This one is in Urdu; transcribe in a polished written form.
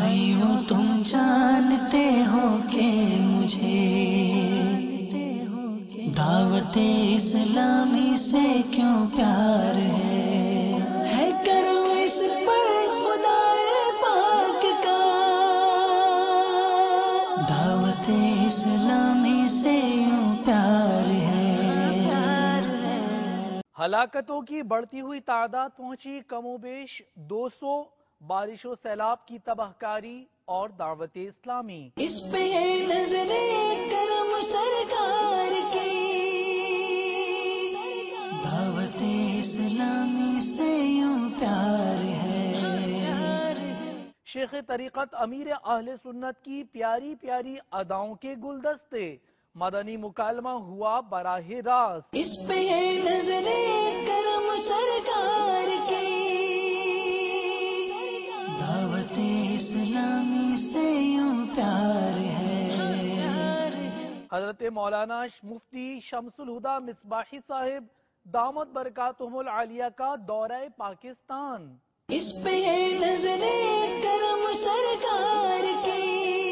بھائیو تم جانتے ہو کہ مجھے دعوت اسلامی سے کیوں پیار ہے کرم اس پر خدائے پاک کا، دعوت اسلامی سے یوں پیار ہے۔ ہلاکتوں کی بڑھتی ہوئی تعداد پہنچی کم و بیش 200، بارش و سیلاب کی تباہ کاری اور دعوت اسلامی۔ اس پہ ہے نظر کرم سرکار کی، دعوت اسلامی سے یوں پیار ہے۔ شیخ طریقت امیر اہل سنت کی پیاری پیاری اداؤں کے گلدستے، مدنی مکالمہ ہوا براہ راست۔ اس پہ ہے نظر کرم سرکار کی، دعوت اسلامی سے یوں پیار ہے۔ حضرت مولانا مفتی شمس الہدا مصباحی صاحب دامت برکاتہم العالیہ کا دورہ پاکستان۔ اس پہ ہے نظر کرم سرکار کی،